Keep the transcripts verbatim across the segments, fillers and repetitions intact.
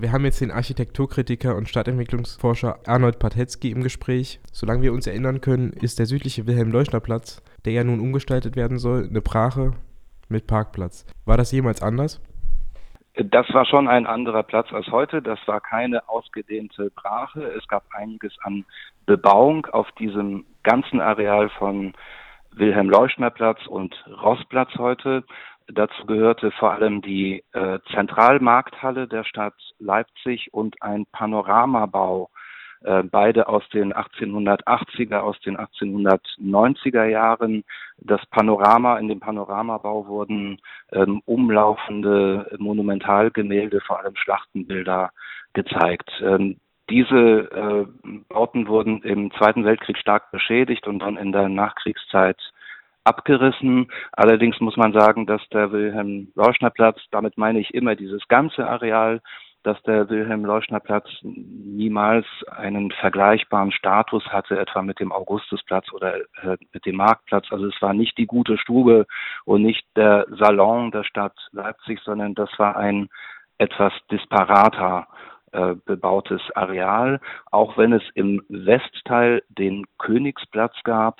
Wir haben jetzt den Architekturkritiker und Stadtentwicklungsforscher Arnold Patetzky im Gespräch. Solange wir uns erinnern können, ist der südliche Wilhelm-Leuschner-Platz, der ja nun umgestaltet werden soll, eine Brache mit Parkplatz. War das jemals anders? Das war schon ein anderer Platz als heute. Das war keine ausgedehnte Brache. Es gab einiges an Bebauung auf diesem ganzen Areal von Wilhelm-Leuschner-Platz und Roßplatz heute. Dazu gehörte vor allem die äh, Zentralmarkthalle der Stadt Leipzig und ein Panoramabau, äh, beide aus den achtzehnhundertachtziger, aus den achtzehnhundertneunziger Jahren. Das Panorama, in dem Panoramabau wurden ähm, umlaufende Monumentalgemälde, vor allem Schlachtenbilder, gezeigt. Ähm, diese äh, Bauten wurden im Zweiten Weltkrieg stark beschädigt und dann in der Nachkriegszeit abgerissen. Allerdings muss man sagen, dass der Wilhelm-Leuschner-Platz, damit meine ich immer dieses ganze Areal, dass der Wilhelm-Leuschner-Platz niemals einen vergleichbaren Status hatte, etwa mit dem Augustusplatz oder äh, mit dem Marktplatz. Also es war nicht die gute Stube und nicht der Salon der Stadt Leipzig, sondern das war ein etwas disparater äh, bebautes Areal, auch wenn es im Westteil den Königsplatz gab,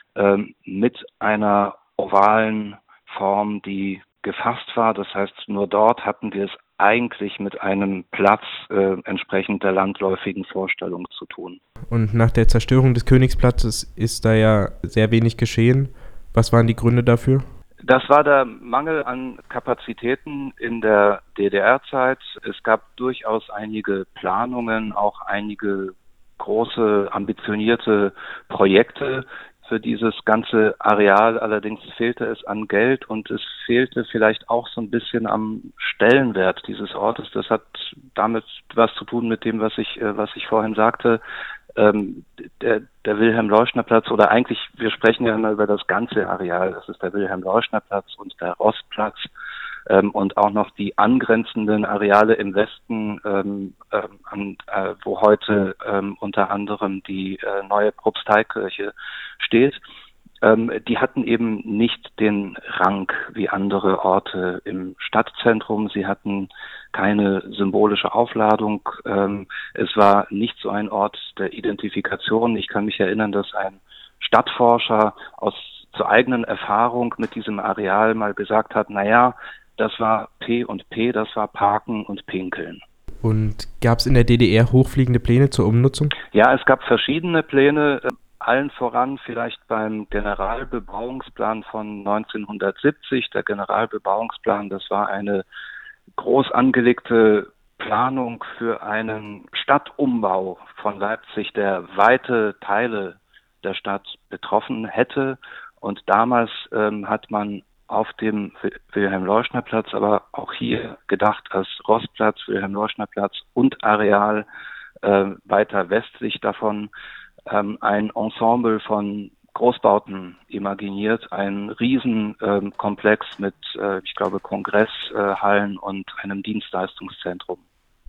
mit einer ovalen Form, die gefasst war. Das heißt, nur dort hatten wir es eigentlich mit einem Platz äh, entsprechend der landläufigen Vorstellung zu tun. Und nach der Zerstörung des Königsplatzes ist da ja sehr wenig geschehen. Was waren die Gründe dafür? Das war der Mangel an Kapazitäten in der D D R-Zeit. Es gab durchaus einige Planungen, auch einige große, ambitionierte Projekte für dieses ganze Areal. Allerdings fehlte es an Geld und es fehlte vielleicht auch so ein bisschen am Stellenwert dieses Ortes. Das hat damit was zu tun mit dem, was ich, was ich vorhin sagte. Ähm, der, der Wilhelm-Leuschner-Platz, oder eigentlich, wir sprechen ja immer über das ganze Areal. Das ist der Wilhelm-Leuschner-Platz und der Roßplatz. Ähm, und auch noch die angrenzenden Areale im Westen, ähm, ähm, an, äh, wo heute ähm, unter anderem die äh, neue Propsteikirche steht, ähm, die hatten eben nicht den Rang wie andere Orte im Stadtzentrum. Sie hatten keine symbolische Aufladung. Ähm, es war nicht so ein Ort der Identifikation. Ich kann mich erinnern, dass ein Stadtforscher aus zur eigenen Erfahrung mit diesem Areal mal gesagt hat, naja, das war P und P, das war Parken und Pinkeln. Und gab es in der D D R hochfliegende Pläne zur Umnutzung? Ja, es gab verschiedene Pläne, allen voran vielleicht beim Generalbebauungsplan von neunzehnhundertsiebzig. Der Generalbebauungsplan, das war eine groß angelegte Planung für einen Stadtumbau von Leipzig, der weite Teile der Stadt betroffen hätte. Und damals ähm, hat man auf dem Wilhelm-Leuschner-Platz, aber auch hier gedacht als Roßplatz, Wilhelm-Leuschner-Platz und Areal äh, weiter westlich davon ähm, ein Ensemble von Großbauten imaginiert, ein Riesenkomplex ähm, mit, äh, ich glaube, Kongresshallen äh, und einem Dienstleistungszentrum.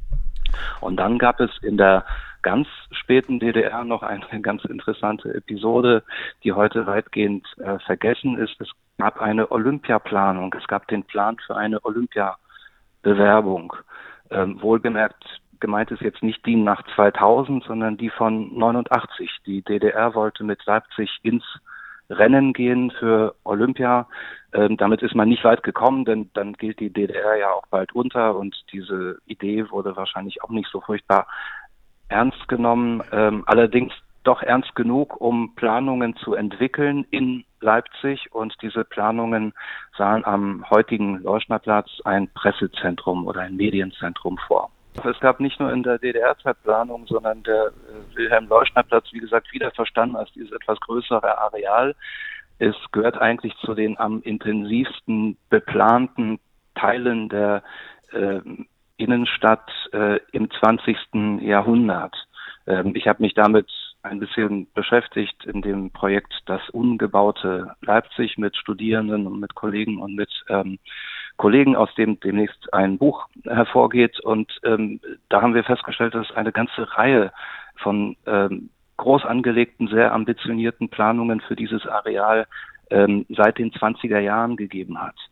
Und dann gab es in der ganz späten D D R noch eine ganz interessante Episode, die heute weitgehend äh, vergessen ist. Es gab eine Olympiaplanung. Es gab den Plan für eine Olympiabewerbung. Ähm, wohlgemerkt gemeint ist jetzt nicht die nach zweitausend, sondern die von neunundachtzig. Die D D R wollte mit Leipzig ins Rennen gehen für Olympia. Ähm, damit ist man nicht weit gekommen, denn dann gilt die D D R ja auch bald unter und diese Idee wurde wahrscheinlich auch nicht so furchtbar ernst genommen. Ähm, allerdings doch ernst genug, um Planungen zu entwickeln in Leipzig, und diese Planungen sahen am heutigen Leuschnerplatz ein Pressezentrum oder ein Medienzentrum vor. Es gab nicht nur in der D D R-Zeit Planung, sondern der Wilhelm-Leuschner-Platz, wie gesagt, wieder verstanden als dieses etwas größere Areal. Es gehört eigentlich zu den am intensivsten beplanten Teilen der äh, Innenstadt äh, im zwanzigsten Jahrhundert. Ähm, ich habe mich damit ein bisschen beschäftigt in dem Projekt Das ungebaute Leipzig mit Studierenden und mit Kollegen und mit ähm, Kollegen, aus dem demnächst ein Buch hervorgeht. Und ähm, da haben wir festgestellt, dass es eine ganze Reihe von ähm, groß angelegten, sehr ambitionierten Planungen für dieses Areal ähm, seit den zwanziger Jahren gegeben hat.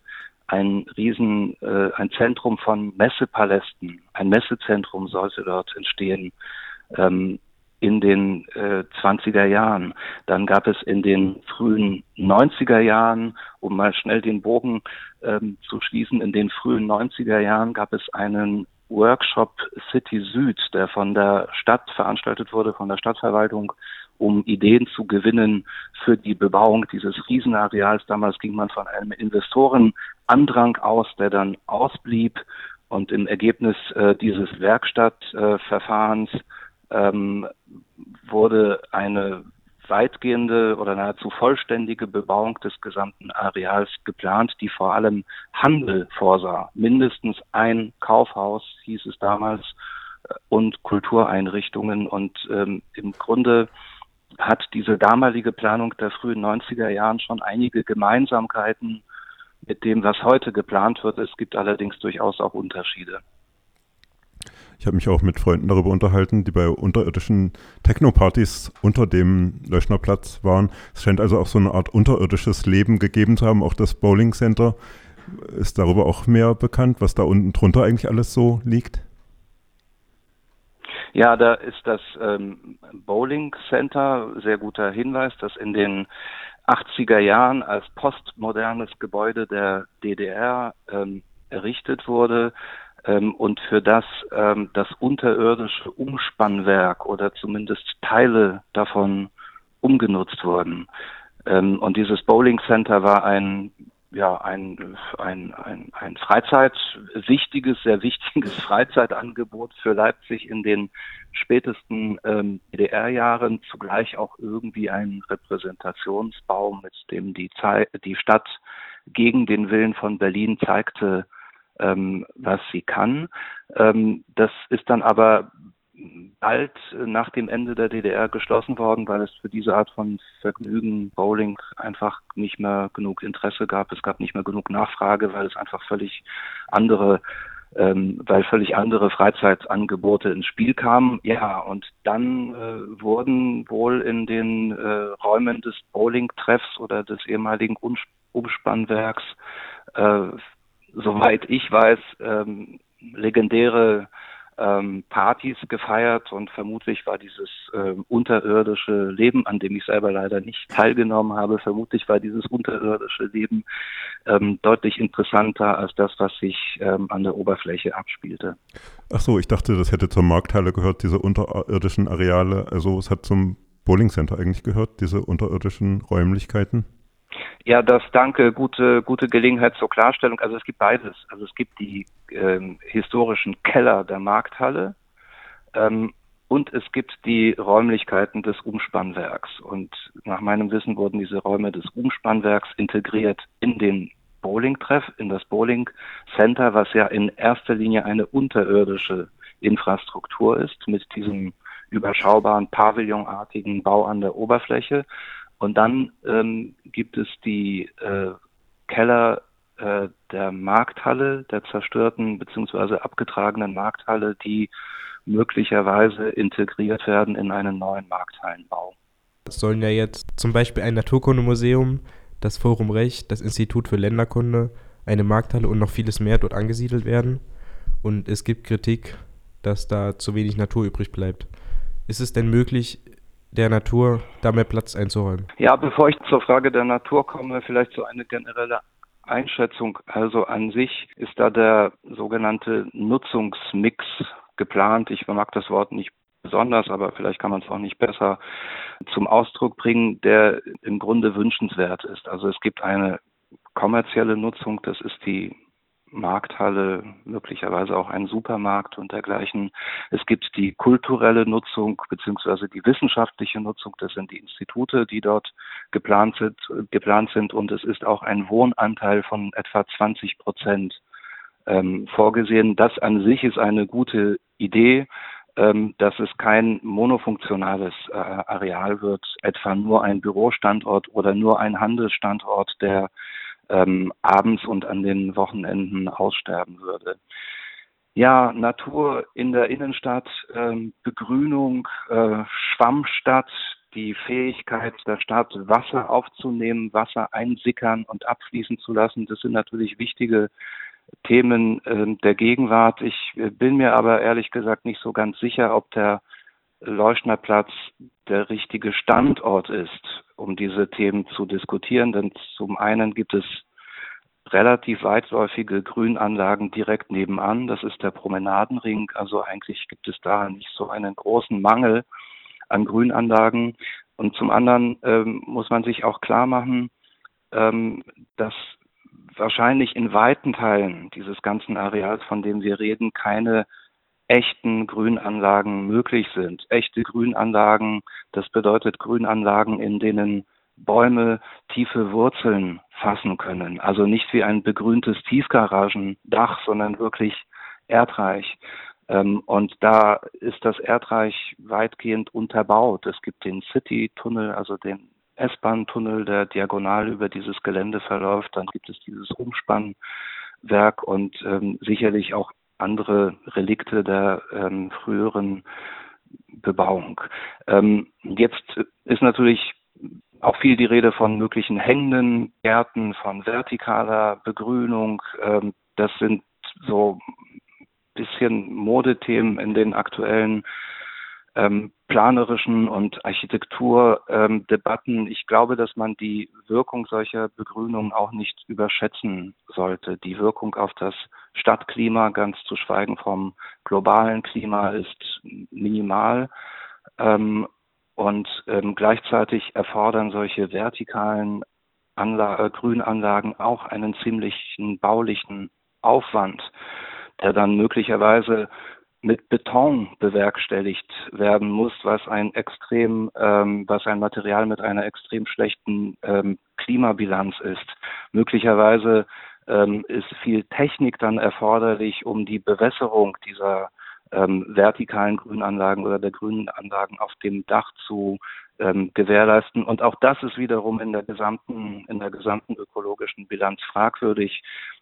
ein Riesen, äh, ein Zentrum von Messepalästen, ein Messezentrum sollte dort entstehen. Ähm, in den äh, zwanziger Jahren. Dann gab es in den frühen neunziger Jahren, um mal schnell den Bogen ähm, zu schließen, in den frühen neunziger Jahren gab es einen Workshop City Süd, der von der Stadt veranstaltet wurde, von der Stadtverwaltung, um Ideen zu gewinnen für die Bebauung dieses Riesenareals. Damals ging man von einem Investorenandrang aus, der dann ausblieb, und im Ergebnis äh, dieses Werkstattverfahrens äh, ähm, wurde eine weitgehende oder nahezu vollständige Bebauung des gesamten Areals geplant, die vor allem Handel vorsah. Mindestens ein Kaufhaus, hieß es damals, und Kultureinrichtungen. Und ähm, im Grunde hat diese damalige Planung der frühen neunziger Jahren schon einige Gemeinsamkeiten mit dem, was heute geplant wird. Es gibt allerdings durchaus auch Unterschiede. Ich habe mich auch mit Freunden darüber unterhalten, die bei unterirdischen Techno-Partys unter dem Leuschnerplatz waren. Es scheint also auch so eine Art unterirdisches Leben gegeben zu haben. Auch das Bowling Center ist darüber auch mehr bekannt, was da unten drunter eigentlich alles so liegt. Ja, da ist das ähm, Bowling Center, sehr guter Hinweis, das in den achtziger Jahren als postmodernes Gebäude der D D R ähm, errichtet wurde. Und für das ähm, das unterirdische Umspannwerk oder zumindest Teile davon umgenutzt wurden. Ähm, und dieses Bowling Center war ein ja ein ein ein, ein Freizeit wichtiges, sehr wichtiges Freizeitangebot für Leipzig in den spätesten ähm, D D R-Jahren, zugleich auch irgendwie ein Repräsentationsbaum, mit dem die Zeit, die Stadt gegen den Willen von Berlin zeigte, Ähm, was sie kann. Ähm, das ist dann aber bald nach dem Ende der D D R geschlossen worden, weil es für diese Art von Vergnügen, Bowling, einfach nicht mehr genug Interesse gab. Es gab nicht mehr genug Nachfrage, weil es einfach völlig andere, ähm, weil völlig andere Freizeitangebote ins Spiel kamen. Ja, und dann äh, wurden wohl in den äh, Räumen des Bowling-Treffs oder des ehemaligen Umspannwerks äh, soweit ich weiß, ähm, legendäre ähm, Partys gefeiert, und vermutlich war dieses ähm, unterirdische Leben, an dem ich selber leider nicht teilgenommen habe, vermutlich war dieses unterirdische Leben ähm, deutlich interessanter als das, was sich ähm, an der Oberfläche abspielte. Ach so, ich dachte, das hätte zur Markthalle gehört, diese unterirdischen Areale. Also es hat zum Bowling Center eigentlich gehört, diese unterirdischen Räumlichkeiten. Ja, das danke, gute gute Gelegenheit zur Klarstellung. Also es gibt beides. Also es gibt die ähm, historischen Keller der Markthalle ähm, und es gibt die Räumlichkeiten des Umspannwerks. Und nach meinem Wissen wurden diese Räume des Umspannwerks integriert in den Bowling-Treff, in das Bowling Center, was ja in erster Linie eine unterirdische Infrastruktur ist, mit diesem überschaubaren pavillonartigen Bau an der Oberfläche. Und dann ähm, gibt es die äh, Keller äh, der Markthalle, der zerstörten bzw. abgetragenen Markthalle, die möglicherweise integriert werden in einen neuen Markthallenbau. Es sollen ja jetzt zum Beispiel ein Naturkundemuseum, das Forum Recht, das Institut für Länderkunde, eine Markthalle und noch vieles mehr dort angesiedelt werden. Und es gibt Kritik, dass da zu wenig Natur übrig bleibt. Ist es denn möglich, der Natur da mehr Platz einzuräumen? Ja, bevor ich zur Frage der Natur komme, vielleicht so eine generelle Einschätzung. Also an sich ist da der sogenannte Nutzungsmix geplant. Ich mag das Wort nicht besonders, aber vielleicht kann man es auch nicht besser zum Ausdruck bringen, der im Grunde wünschenswert ist. Also es gibt eine kommerzielle Nutzung, das ist die Markthalle, möglicherweise auch ein Supermarkt und dergleichen. Es gibt die kulturelle Nutzung beziehungsweise die wissenschaftliche Nutzung, das sind die Institute, die dort geplant sind, geplant sind und es ist auch ein Wohnanteil von etwa zwanzig Prozent ähm, vorgesehen. Das an sich ist eine gute Idee, ähm, dass es kein monofunktionales äh, Areal wird, etwa nur ein Bürostandort oder nur ein Handelsstandort, der Ähm, abends und an den Wochenenden aussterben würde. Ja, Natur in der Innenstadt, ähm, Begrünung, äh, Schwammstadt, die Fähigkeit der Stadt, Wasser aufzunehmen, Wasser einsickern und abfließen zu lassen. Das sind natürlich wichtige Themen äh, der Gegenwart. Ich äh, bin mir aber ehrlich gesagt nicht so ganz sicher, ob der Leuschnerplatz der richtige Standort ist, um diese Themen zu diskutieren. Denn zum einen gibt es relativ weitläufige Grünanlagen direkt nebenan. Das ist der Promenadenring. Also eigentlich gibt es da nicht so einen großen Mangel an Grünanlagen. Und zum anderen ähm, muss man sich auch klar machen, ähm, dass wahrscheinlich in weiten Teilen dieses ganzen Areals, von dem wir reden, keine echten Grünanlagen möglich sind. Echte Grünanlagen, das bedeutet Grünanlagen, in denen Bäume tiefe Wurzeln fassen können. Also nicht wie ein begrüntes Tiefgaragendach, sondern wirklich erdreich. Und da ist das Erdreich weitgehend unterbaut. Es gibt den City-Tunnel, also den S-Bahn-Tunnel, der diagonal über dieses Gelände verläuft. Dann gibt es dieses Umspannwerk und ähm, sicherlich auch andere Relikte der ähm, früheren Bebauung. Ähm, jetzt ist natürlich auch viel die Rede von möglichen hängenden Gärten, von vertikaler Begrünung. Ähm, das sind so ein bisschen Modethemen in den aktuellen ähm, planerischen und Architekturdebatten. Ähm, ich glaube, dass man die Wirkung solcher Begrünungen auch nicht überschätzen sollte. Die Wirkung auf das Stadtklima, ganz zu schweigen vom globalen Klima, ist minimal. Ähm, und ähm, gleichzeitig erfordern solche vertikalen Anla- äh, Grünanlagen auch einen ziemlichen baulichen Aufwand, der dann möglicherweise mit Beton bewerkstelligt werden muss, was ein extrem, ähm, was ein Material mit einer extrem schlechten ähm, Klimabilanz ist. Möglicherweise ähm, ist viel Technik dann erforderlich, um die Bewässerung dieser ähm, vertikalen Grünanlagen oder der Grünanlagen auf dem Dach zu ähm, gewährleisten. Und auch das ist wiederum in der gesamten, in der gesamten ökologischen Bilanz fragwürdig,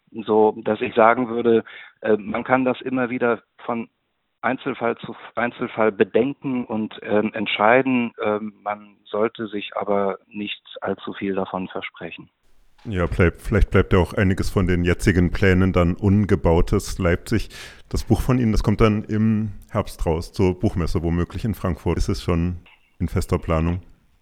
so dass ich sagen würde, äh, man kann das immer wieder von Einzelfall zu Einzelfall bedenken und ähm, entscheiden. Ähm, man sollte sich aber nicht allzu viel davon versprechen. Ja, bleib, vielleicht bleibt ja auch einiges von den jetzigen Plänen dann ungebautes Leipzig. Das Buch von Ihnen, das kommt dann im Herbst raus, zur Buchmesse womöglich in Frankfurt. Ist es schon in fester Planung?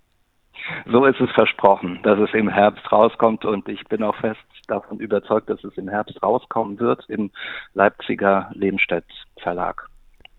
So ist es versprochen, dass es im Herbst rauskommt und ich bin auch fest davon überzeugt, dass es im Herbst rauskommen wird im Leipziger Lehmstedt Verlag.